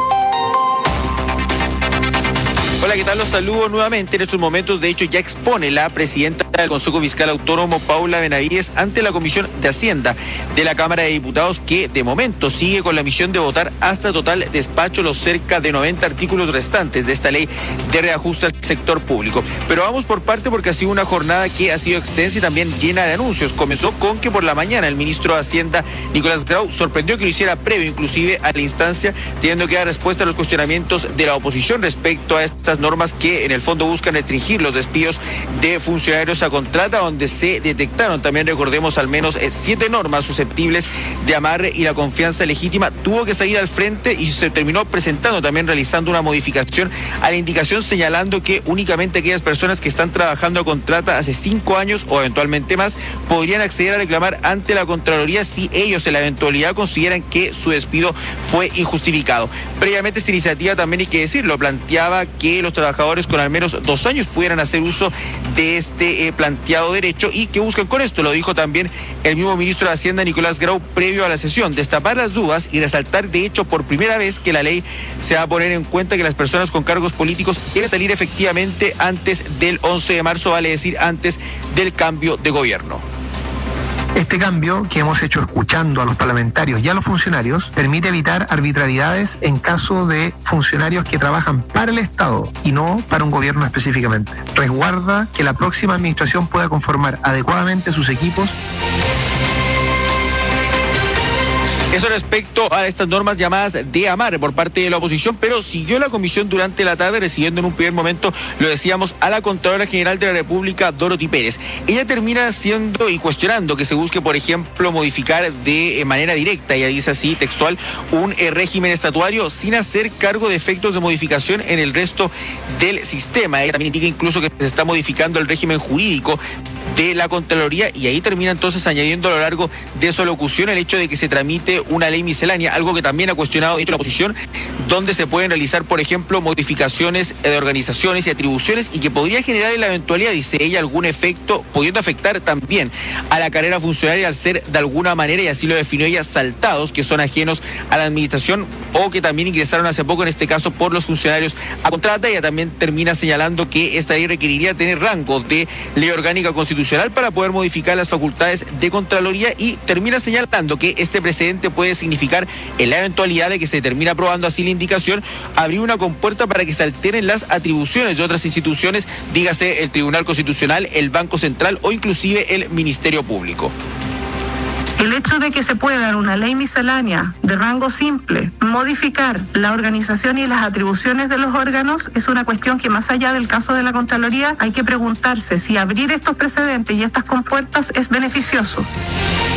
Hola, ¿qué tal? Los saludo nuevamente. En estos momentos, de hecho, ya expone la presidenta del Consejo Fiscal Autónomo, Paula Benavides, ante la Comisión de Hacienda de la Cámara de Diputados, que de momento sigue con la misión de votar hasta total despacho los cerca de noventa artículos restantes de esta ley de reajuste al sector público. Pero vamos por parte, porque ha sido una jornada que ha sido extensa y también llena de anuncios. Comenzó con que por la mañana el ministro de Hacienda, Nicolás Grau, sorprendió que lo hiciera previo inclusive a la instancia, teniendo que dar respuesta a los cuestionamientos de la oposición respecto a estas normas que en el fondo buscan restringir los despidos de funcionarios a contrata, donde se detectaron también, recordemos, al menos eh, siete normas susceptibles de amarre, y la confianza legítima tuvo que salir al frente y se terminó presentando también, realizando una modificación a la indicación, señalando que únicamente aquellas personas que están trabajando a contrata hace cinco años o eventualmente más podrían acceder a reclamar ante la Contraloría si ellos en la eventualidad consideran que su despido fue injustificado. Previamente esta iniciativa, también hay que decirlo, planteaba que los trabajadores con al menos dos años pudieran hacer uso de este eh, planteado derecho, y que buscan con esto, lo dijo también el mismo ministro de Hacienda, Nicolás Grau, previo a la sesión, destapar las dudas y resaltar de hecho por primera vez que la ley se va a poner en cuenta que las personas con cargos políticos deben salir efectivamente antes del once de marzo, vale decir antes del cambio de gobierno. Este cambio que hemos hecho escuchando a los parlamentarios y a los funcionarios permite evitar arbitrariedades en caso de funcionarios que trabajan para el Estado y no para un gobierno específicamente. Resguarda que la próxima administración pueda conformar adecuadamente sus equipos. Eso respecto a estas normas llamadas de amarre por parte de la oposición, pero siguió la comisión durante la tarde recibiendo en un primer momento, lo decíamos, a la Contralora General de la República, Dorothy Pérez. Ella termina haciendo y cuestionando que se busque, por ejemplo, modificar de manera directa, ella dice así, textual, un eh, régimen estatuario sin hacer cargo de efectos de modificación en el resto del sistema. Ella también indica incluso que se está modificando el régimen jurídico de la Contraloría y ahí termina entonces añadiendo a lo largo de su locución el hecho de que se tramite una ley miscelánea, algo que también ha cuestionado de hecho la oposición, donde se pueden realizar, por ejemplo, modificaciones de organizaciones y atribuciones y que podría generar en la eventualidad, dice ella, algún efecto, pudiendo afectar también a la carrera funcionaria al ser de alguna manera, y así lo definió ella, saltados, que son ajenos a la administración o que también ingresaron hace poco, en este caso por los funcionarios a contrata. Ella también termina señalando que esta ley requeriría tener rango de ley orgánica constitucional para poder modificar las facultades de Contraloría y termina señalando que este precedente puede significar, en la eventualidad de que se termine aprobando así la indicación, abrir una compuerta para que se alteren las atribuciones de otras instituciones, dígase el Tribunal Constitucional, el Banco Central o inclusive el Ministerio Público. El hecho de que se pueda, en una ley miscelánea de rango simple, modificar la organización y las atribuciones de los órganos es una cuestión que, más allá del caso de la Contraloría, hay que preguntarse si abrir estos precedentes y estas compuertas es beneficioso.